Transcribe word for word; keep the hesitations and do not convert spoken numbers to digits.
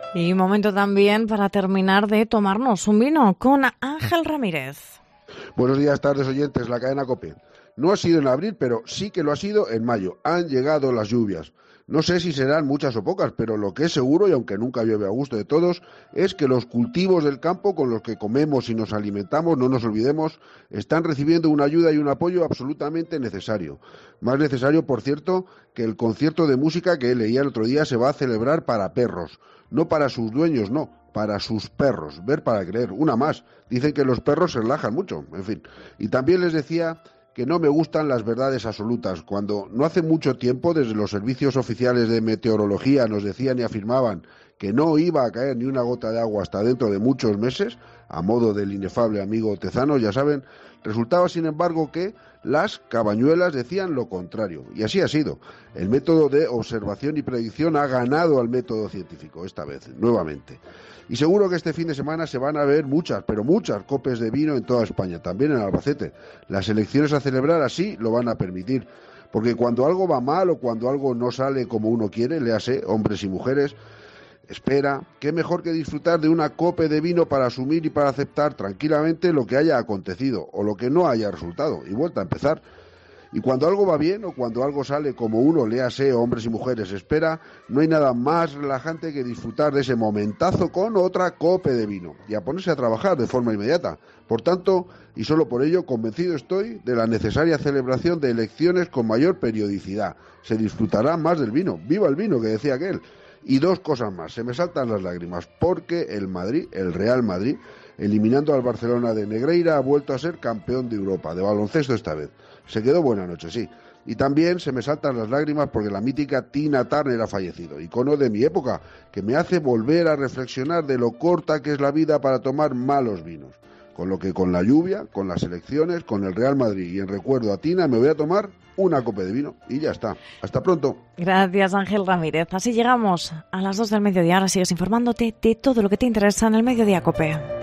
Y momento también para terminar de tomarnos un vino con Ángel Ramírez. Buenos días, tardes oyentes, la cadena COPE. No ha sido en abril, pero sí que lo ha sido en mayo. Han llegado las lluvias. No sé si serán muchas o pocas, pero lo que es seguro, y aunque nunca llueve a gusto de todos, es que los cultivos del campo con los que comemos y nos alimentamos, no nos olvidemos, están recibiendo una ayuda y un apoyo absolutamente necesario. Más necesario, por cierto, que el concierto de música que leía el otro día se va a celebrar para perros. No para sus dueños, no, para sus perros. Ver para creer. Una más. Dicen que los perros se relajan mucho, en fin. Y también les decía que no me gustan las verdades absolutas. Cuando no hace mucho tiempo, desde los servicios oficiales de meteorología nos decían y afirmaban que no iba a caer ni una gota de agua hasta dentro de muchos meses, a modo del inefable amigo Tezano, ya saben, resultaba sin embargo que las cabañuelas decían lo contrario. Y así ha sido. El método de observación y predicción ha ganado al método científico, esta vez, nuevamente. Y seguro que este fin de semana se van a ver muchas, pero muchas copes de vino en toda España, también en Albacete. Las elecciones a celebrar así lo van a permitir. Porque cuando algo va mal o cuando algo no sale como uno quiere, léase, hombres y mujeres, espera, qué mejor que disfrutar de una copa de vino para asumir y para aceptar tranquilamente lo que haya acontecido o lo que no haya resultado, y vuelta a empezar. Y cuando algo va bien o cuando algo sale como uno, léase, hombres y mujeres, espera, no hay nada más relajante que disfrutar de ese momentazo con otra copa de vino y a ponerse a trabajar de forma inmediata. Por tanto, y solo por ello, convencido estoy de la necesaria celebración de elecciones con mayor periodicidad. Se disfrutará más del vino. ¡Viva el vino!, que decía aquel. Y dos cosas más, se me saltan las lágrimas, porque el Madrid, el Real Madrid, eliminando al Barcelona de Negreira, ha vuelto a ser campeón de Europa, de baloncesto esta vez. Se quedó buena noche, sí. Y también se me saltan las lágrimas porque la mítica Tina Turner ha fallecido, icono de mi época, que me hace volver a reflexionar de lo corta que es la vida para tomar malos vinos. Con lo que con la lluvia, con las elecciones, con el Real Madrid y en recuerdo a Tina me voy a tomar una copa de vino y ya está. Hasta pronto. Gracias, Ángel Ramírez. Así llegamos a las dos del mediodía. Ahora sigues informándote de todo lo que te interesa en el Mediodía COPE.